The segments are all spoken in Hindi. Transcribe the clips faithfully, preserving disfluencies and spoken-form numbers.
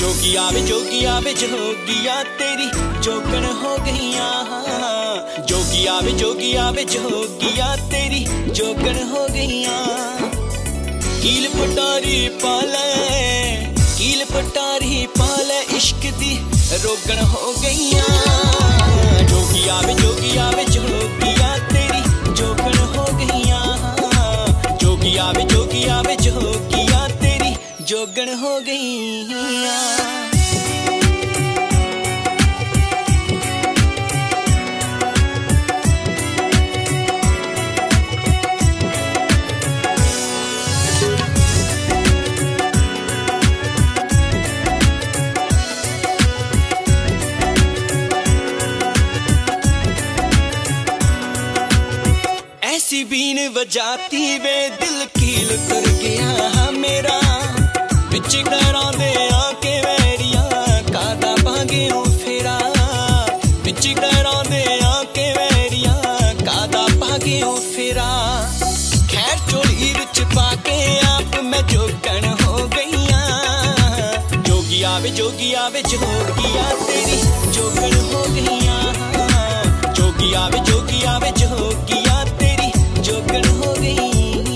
जोगिया वे जोगिया वे जोगिया तेरी जोगन हो गईया। जोगिया वे जोगिया वे जोगिया तेरी जोगन हो गईया। कील पटारी पाले कील पटारी पाले इश्क दी रोगन हो गईया। जोगिया वे जोगिया वे जोगिया तेरी जोगन हो गईया। जोगिया वे जोगिया वे जोगिया तेरी जोगन हो गईया। ऐसी बीन बजाती वे दिल कील कर गया मेरा। बिच डरा दे आके वैरिया कादा भागे फेरा। बिच डरा दे आके वैरिया कादा भागे फेरा। खैर चोली विच पाके आप मैं जोगन हो गईया। जोगिया वे जोगिया वे जोगिया तेरी जोगन हो गईया। जोगिया वे जोगिया वे जोगिया तेरी जोगन हो गईया।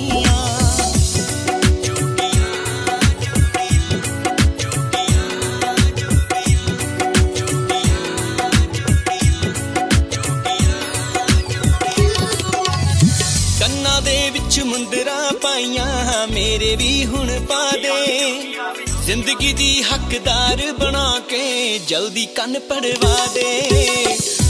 कन्ना दे विच मुंदरा पाइया मेरे भी हुण पा दे। जिंदगी दी हकदार बना के जल्दी कन पड़वा दे।